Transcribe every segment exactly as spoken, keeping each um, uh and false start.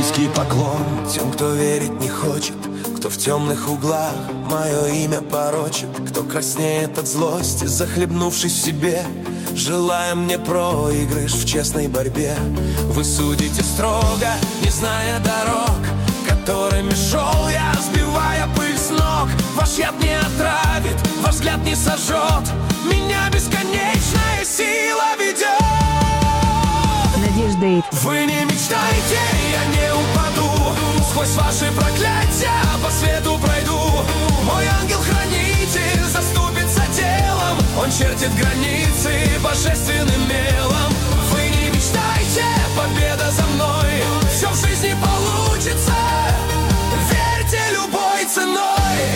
низкий поклон тем, кто верить не хочет, кто в темных углах мое имя порочит, кто краснеет от злости, захлебнувшись в себе, желая мне проигрыш в честной борьбе. Вы судите строго, не зная дорог, которыми шел я, сбивая пыль с ног. Ваш яд не отравит, ваш взгляд не сожжет, меня бесконечная сила ведет. Надежда. Вы не мечтайте, я не упаду, сквозь ваши проклятия по свету пройду. Мой ангел-хранитель заступится телом, он чертит границы божественным мелом. Вы не мечтайте, победа за мной, все в жизни получится, верьте любой ценой.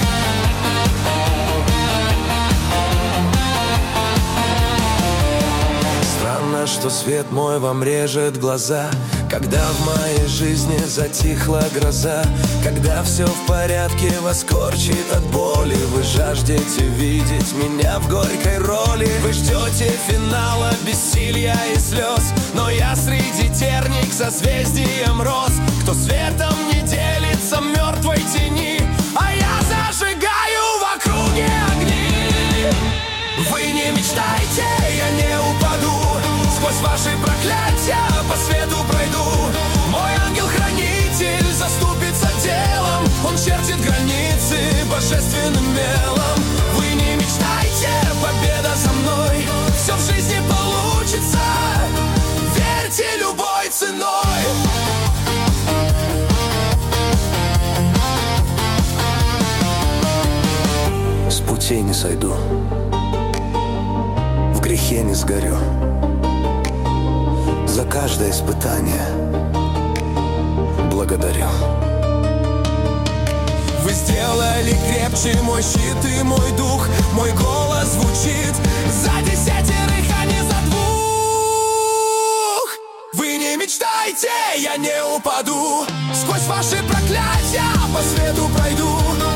Странно, что свет мой вам режет глаза, когда в моей жизни затихла гроза, когда все в порядке, вас корчит от боли. Вы жаждете видеть меня в горькой роли, вы ждете финала бессилья и слез, но я среди терний к созвездиям рос. Кто светом не делится мертвой тени, а я зажигаю в округе огни. Вы не мечтайте, я не упаду, сквозь ваши проклятия по свету пройду. Мой ангел-хранитель заступится телом, он чертит границы божественным мелом. Вы не мечтайте, победа за мной, все в жизни получится, верьте любой ценой. С путей не сойду, в грехе не сгорю, за каждое испытание благодарю. Вы сделали крепче мой щит и мой дух, мой голос звучит за десятерых, а не за двух. Вы не мечтайте, я не упаду, сквозь ваши проклятия по свету пройду.